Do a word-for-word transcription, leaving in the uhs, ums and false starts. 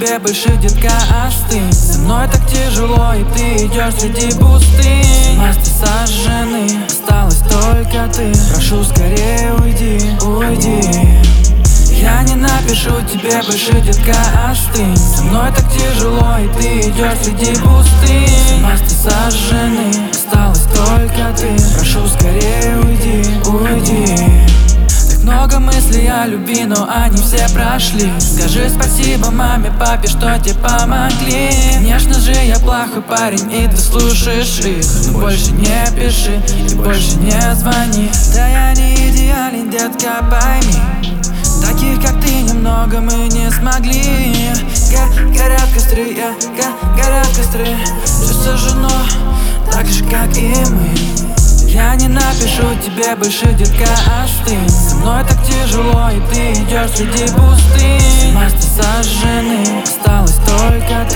тебе больше, детка, остынь. Со мной так тяжело, и ты идешь среди пустынь. Масты сожжены, осталась только ты. Прошу, скорее уйди, уйди. Я не напишу тебе больше, детка, остынь. Со мной так тяжело, и ты идешь среди пустынь. Масты сожжены, осталась только ты. Прошу, скорее уйди, уйди. Так много мыслей о любви, но они все прошли. Скажи спасибо маме, папе, что тебе помогли. Конечно же, я плохой парень, и ты слушаешь их. Но больше не пиши и больше не звони. Да я не идеален, детка, пойми. Таких, как ты, немного мы не смогли. Го горят костры, я го горят костры. Все сожжено, так же, как и мы. Я не напишу тебе больше, детка, остынь. Со мной так тяжело, и ты идешь среди пустынь. Масты сожжены, осталась только ты.